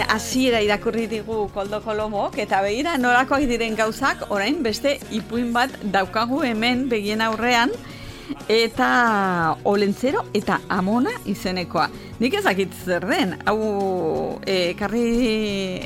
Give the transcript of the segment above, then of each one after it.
hasiera irakurri digu Koldo Kolomok, eta begira norakoak diren gauzak, orain beste ipuin bat daukagu hemen begien aurrean, eta Olentzero eta Amona izenekoa. Nik ezakit zer den, hau karri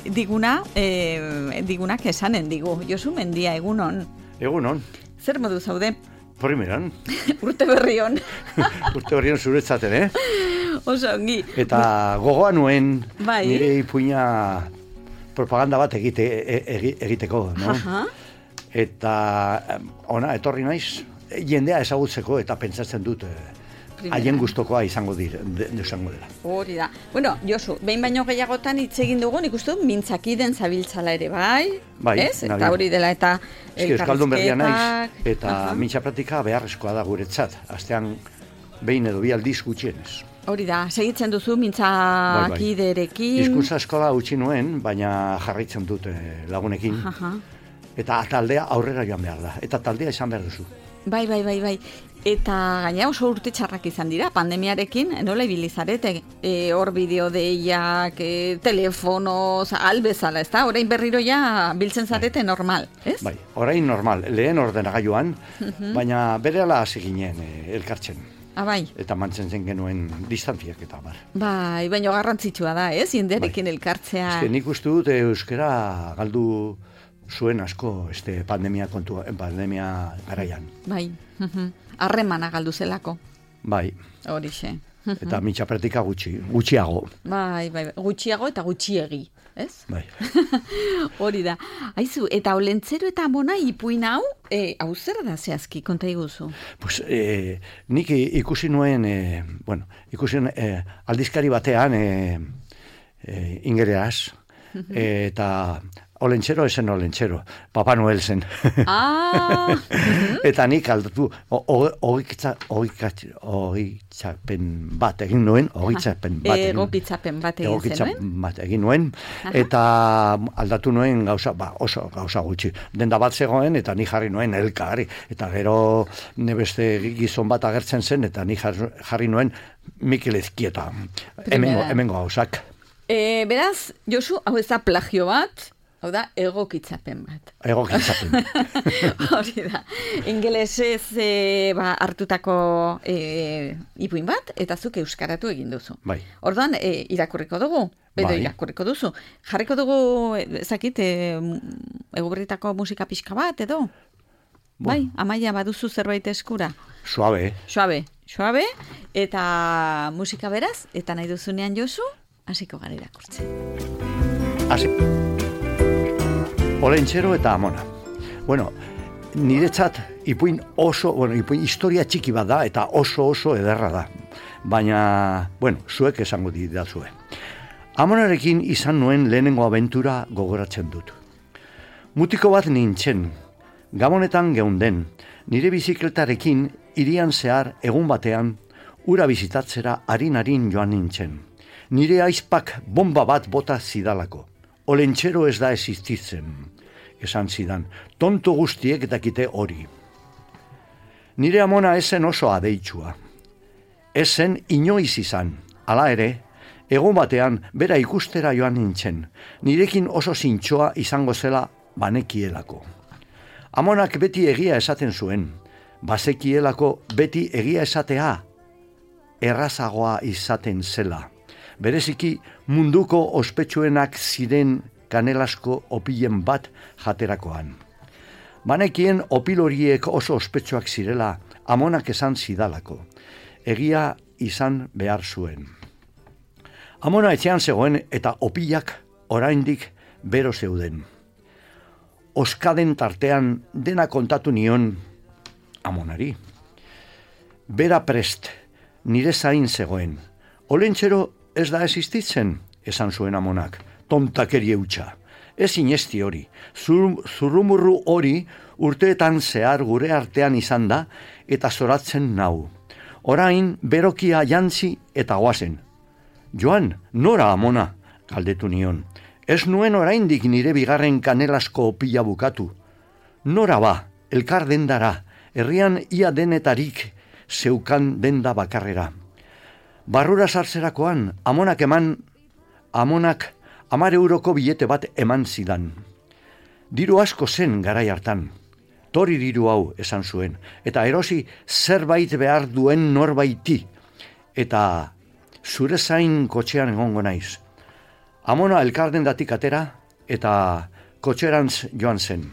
digunak esanen digu. Josu Mendia, egunon. Egunon. Zer modu zaude? Primeran. Urte berrion. Urte berrion zuretzaten, Oso ongi. Eta gogoa nuen nire ipuina propaganda bat egiteko, no? Aha. Eta ona, etorri naiz, jendea ezagutzeko eta pentsatzen dut haien gustokoa izango dela. Hori da. Bueno, Josu, behin baino gehiagotan hitz egin dugu, nik uste dut mintzakiden zabiltzala ere, bai? Bai, ez? Eta hori dela eta Euskaldun berria naiz, eta mintza praktika beharrezkoa da guretzat. Astean behin edo bi aldiz gutxienez. Hori da, segitzen duzu mintzakiderekin. Hizkuntza eskola utzi nuen, baina jarraitzen dut lagunekin. Eta taldea aurrera joan behar da. Eta taldea izan behar duzu. Bai. Eta gaina oso urte txarrak izan dira, pandemiarekin, nola ibili zarete, hor bideo deiak, telefonoz, albezala, ez da? Orain berriro ja biltzen zarete normal, ez? Bai, orain normal, lehen ordenagailuan, baina berehala hasi ginen elkartzen. Bai. Eta mantentzen genuen distantziak eta bar. Bai, baina garrantzitsua da, ez? Jendearekin elkartzea. Nik uste dut euskara galdu zuen asko pandemia garaian. Bai, harremana galdu zelako. Bai. Horixe. Eta mintza praktika gutxiago. Bai, gutxiago eta gutxiegi, ez? Bai. Hori da. Aizu, eta Olentzero eta Amona ipuin hau, hau zer da zehazki, konta iguzu? Pues, nik ikusi nuen, aldizkari batean, ingereaz, eta Olentzero esen Olentzero, Papa Noel zen. Eta nik aldatu, ogitzapen bat egin nuen, egokitzapen bat egin nuen, eta aldatu nuen oso gauza gutxi. Denda bat zegoen, eta nik jarri nuen elkari, eta gero beste gizon bat agertzen zen, eta nik jarri nuen Mikel Ezkieta, hemengo gauzak. Beraz, Josu, hau ez da plagio bat, hau da, egokitzapen bat. Egokitzapen. Hori da. Ingelesez hartutako ipuin bat, eta zuk euskaratu egin duzu. Bai. Orduan, irakurriko dugu, irakurriko duzu. Jarriko dugu, ezakit, Eguberritako musika pixka bat, edo? Bai, Amaia, baduzu zerbait eskura? Suabe, eta musika beraz, eta nahi duzunean Josu, hasiko gara irakurtzen. Olentzero eta Amona. Bueno, niretzat ipuin historia txiki bat da eta oso ederra da. Baina, zuek esango didazue. Amonarekin izan nuen lehenengo abentura gogoratzen dut. Mutiko bat nintzen, Gabonetan geunden, nire bizikletarekin hirian zehar egun batean ura bizitatzera harin joan nintzen. Nire aizpak bomba bat bota zidalako. Olentzero ez da existitzen, esan zidan. Tonto guztiek dakite hori. Nire Amona esen oso adeitsua. Esen inoiz izan. Hala ere, egun batean bera ikustera joan nintzen. Nirekin oso zintxoa izango zela banekielako. Amonak beti egia esaten zuen. Bazekielako beti egia esatea errazagoa izaten zela. Bereziki munduko ospetsuenak ziren kanelasko opilen bat jaterakoan. Banekien opil horiek oso ospetsuak zirela, Amonak esan zidalako. Egia izan behar zuen. Amona etxean zegoen eta opilak oraindik bero zeuden. Oskaden tartean dena kontatu nion Amonari. Bera prest, nire zain zegoen. Olentzero ez da existitzen, esan zuen Amonak. Tontakerie hutsa. Ez inesti hori. Zurrumurru hori urteetan zehar gure artean izan da eta zoratzen nau. Orain berokia jantzi eta goazen. Joan, nora Amona? Galdetu nion. Ez nuen oraindik nire bigarren kanelasko opila bukatu. Nora ba, elkar dendara, herrian ia denetarik zeukan denda bakarrera. Barrura sartzerakoan, Amonak €10 bilete bat eman zidan. Diru asko zen garai hartan. Tori diru hau esan zuen. Eta erosi zerbait behar duen norbaiti. Eta zure zain kotxean egongo naiz. Amona elkardendatik atera eta kotxerantz joan zen.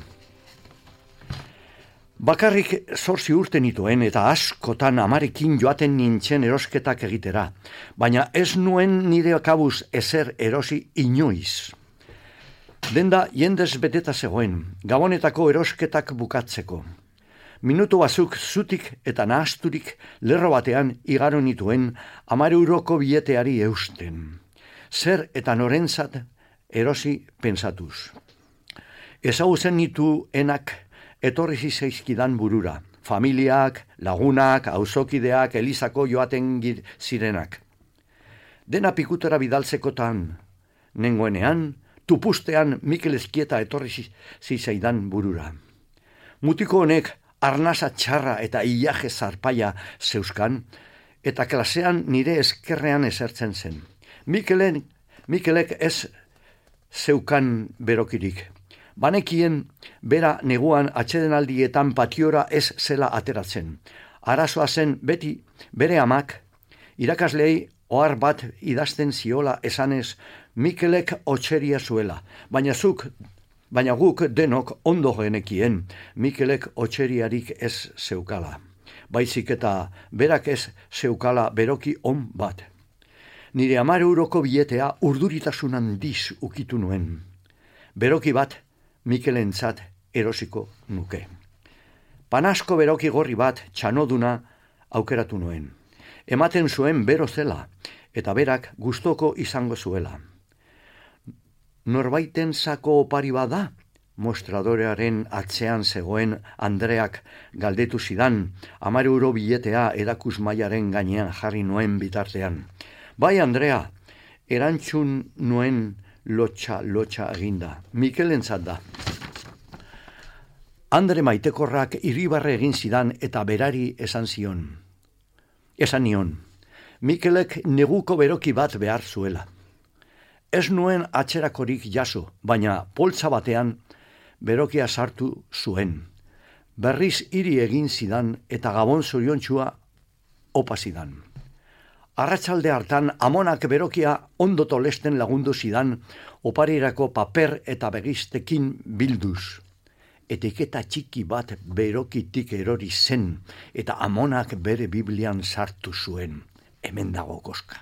Bakarrik 8 urte nituen eta askotan amarekin joaten nintzen erosketak egitera, baina ez nuen nire kabuz ezer erosi inoiz. Denda jendez beteta zegoen, gabonetako erosketak bukatzeko. Minutu bazuk zutik eta nahasturik lerro batean igaro nituen €10 bileteari eusten. Zer eta norentzat erosi pentsatuz. Ezagutzen nituenak etorri zaizkidan burura. Familiak, lagunak, auzokideak, elizako joaten zirenak. Dena pikutera bidaltzekotan, nengoenean, tupustean Mikel Ezkieta etorri zizaidan burura. Mutiko honek arnasa txarra eta ilaje zarpaia zeuskan, eta klasean nire eskerrean esertzen zen. Mikelek ez zeukan berokirik. Banekien, bera neguan atsedenaldietan patiora ez zela ateratzen. Arazoa zen beti bere amak, irakaslei ohar bat idazten ziola esanez Mikelek otxeria zuela, baina guk denok ondo genekien Mikelek otxeriarik ez zeukala. Baizik eta berak ez zeukala beroki on bat. Nire €10 biletea urduritasun handiz ukitu nuen. Beroki bat Mikelentzat erosiko nuke. Panasko beroki gorri bat txanoduna aukeratu nuen. Ematen zuen bero zela, eta berak gustoko izango zuela. Norbaiten zako opari bada, mostradorearen atzean zegoen Andreak galdetu zidan, €10 biletea erakus mailaren gainean jarri nuen bitartean. Bai, Andrea, erantzun nuen lotxa eginda. Mikelentzat da. Andre maitekorrak irribarre egin zidan eta berari esan nion. Mikelek neguko beroki bat behar zuela. Ez nuen atzerakorik jaso, baina poltsa batean berokia sartu zuen. Berriz hiri egin zidan eta gabon zoriontsua opa zidan. Arratsalde hartan amonak berokia ondo tolesten lagundu zidan oparirako paper eta begistekin bilduz. Etiketa txiki bat berokitik erori zen eta amonak bere Biblian sartu zuen. Hemen dago koska.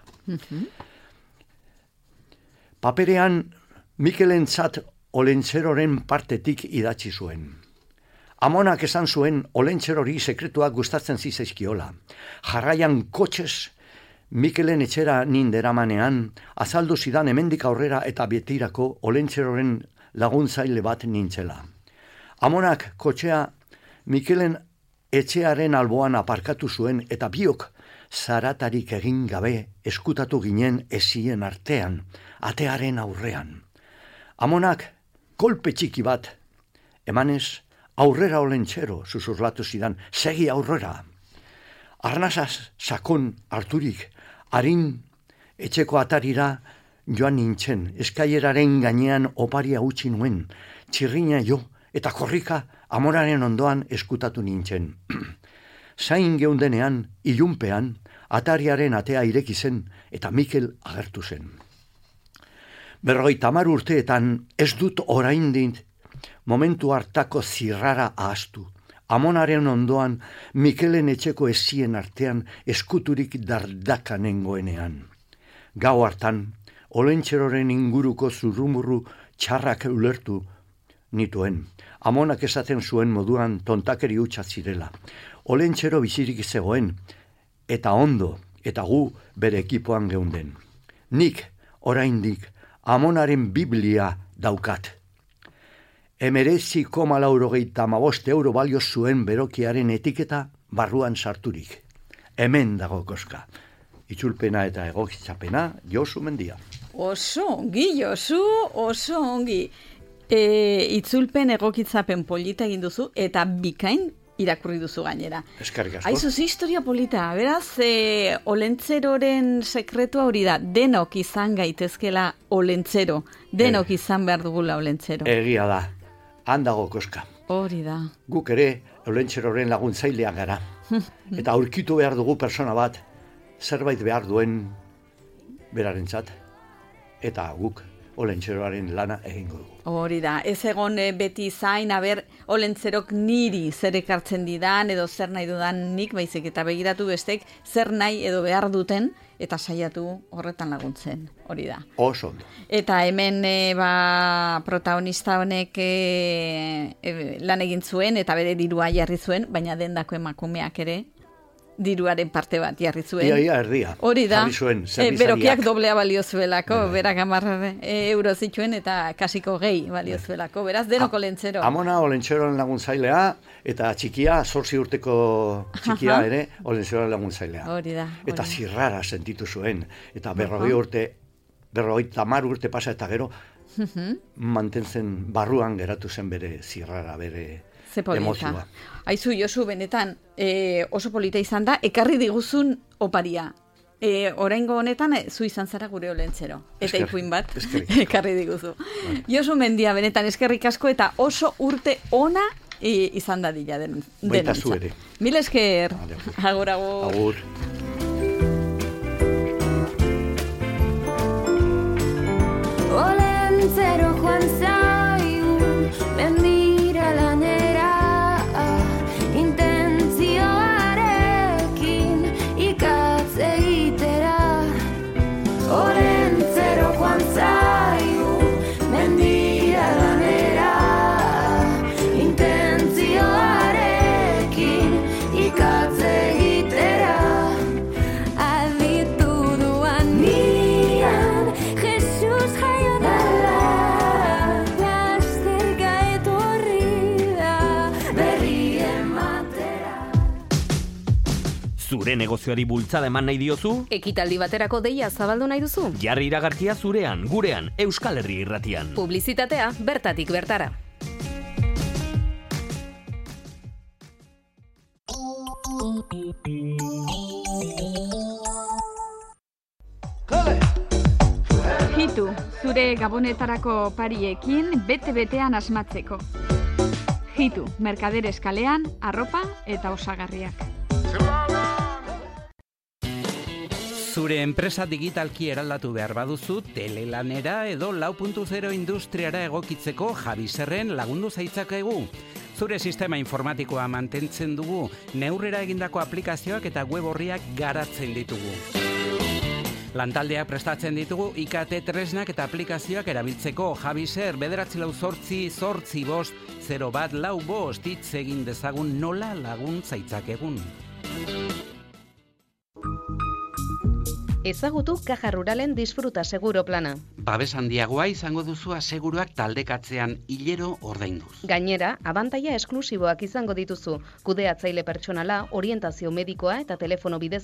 Paperean Mikelentzat Olentzeroren partetik idatzi zuen. Amonak esan zuen Olentzerori sekretuak gustatzen zizaizkiola. Jarraian kotxez Mikelen etxera ninderamanean azaldu zidan hemendik aurrera eta betirako Olentzeroren laguntzaile bat nintzela. Amonak kotxea Mikelen etxearen alboan aparkatu zuen eta biok zaratarik egin gabe eskutatu ginen ezien artean, atearen aurrean. Amonak kolpe txiki bat, emanez, aurrera Olentzero, susurlatu zidan, segi aurrera. Arnazaz sakon harturik, harin etxeko atarira joan nintzen, eskaileraren gainean oparia utzi nuen, txirrina jo eta korrika Amonaren ondoan eskutatu nintzen. Zain geundenean, ilunpean, atariaren atea ireki zen eta Mikel agertu zen. 50 urteetan ez dut oraindik momentu hartako zirrara ahaztu. Amonaren ondoan Mikelen etxeko ezien artean eskuturik dardakanengoenean. Gau hartan, Olentzeroren inguruko zurrumurru txarrak ulertu nituen. Amonak esaten zuen moduan tontakeri hutsa zirela. Olentzero bizirik zegoen, eta ondo, eta gu bere ekipoan geunden. Nik, oraindik, Amonaren Biblia daukat. 19,95 euro balio zuen berokiaren etiketa barruan sarturik. Hemen dago koska. Itzulpena eta egokitzapena, Josu Mendia. Oso ongi, Josu, oso ongi. Itzulpen egokitzapen polita egin duzu, eta bikain irakurri duzu gainera. Eskerrik asko. Aizuz, historia polita, beraz, olentzeroren sekretua hori da, denok izan gaitezkela olentzero, denok izan behar dugula olentzero. Egia da, handago koska. Hori da. Guk ere olentzeroren laguntzaileak gara. Eta aurkitu behar dugu persona bat, zerbait behar duen berarentzat, eta guk olentzeroaren lana egingo dugu. Hori da, ez egon beti zain, olentzerok niri zer ekartzen didan, edo zer nahi dudan nik, baizik eta begiratu bestek zer nahi edo behar duten, eta saiatu horretan laguntzen, hori da. Oso ondo. Eta hemen protagonista honek lan egin zuen, eta bere dirua jarri zuen, baina dendako emakumeak ere, diruaren parte bat jarri zuen. Ia, erdia. Hori da, jarri zuen, berokiak doblea balio zuelako, berak 10 euro zituen eta kasiko gehi balio zuelako, beraz denoko olentzero. Amona olentzeroan laguntzailea, eta txikia, 8 urteko txikia ere, olentzeroan laguntzailea. Hori da. Eta zirrara sentitu zuen, eta 50 urte pasa eta gero, mantentzen barruan geratu zen bere zirrara, bere emozioa. Aizu, Josu, benetan oso polita izan da, ekarri diguzun oparia. Oraingo honetan, zu izan zara gure olentzero. Eta ipuin bat, ekarri diguzu. Josu Mendia, benetan eskerrik asko eta oso urte ona izan dadila denontzat. Baita zu ere. Mil esker. Agur, agur. Agur. Olentzero joan zaigun, mendira lanera, intentzioarekin ikatz egitera. Olentzero joan zaigun, mendira lanera, intentzioarekin ikatz egitera. Aditu duan nian, Jesus jaio dela, lasterka etorri da, berri ematera. Zure negozioari bultzada eman nahi diozu? Ekitaldi baterako deia zabaldu nahi duzu? Jarri iragarkia zurean, gurean, Euskal Herri Irratian. Publizitatea bertatik bertara. Hitu, zure gabonetarako pariekin bete-betean asmatzeko. Hitu, merkaderes kalean, arropa eta osagarriak. Zure enpresa digitalki eraldatu behar baduzu, telelanera edo 4.0 industriara egokitzeko Javiserren lagundu zaitzakegu. Zure sistema informatikoa mantentzen dugu, neurrera egindako aplikazioak eta web orriak garatzen ditugu. Lantaldeak prestatzen ditugu IKT tresnak eta aplikazioak erabiltzeko. Javiser 984-805-0145 hitz egin dezagun nola lagun zaitzakegun. Ezagutu Caja Ruralen Disfruta Seguro plana. Babes handiagoa izango duzu aseguruak taldekatzean hilero ordainduz. Gainera, abantaila esklusiboak izango dituzu, kudeatzaile pertsonala, orientazio medikoa eta telefono bidez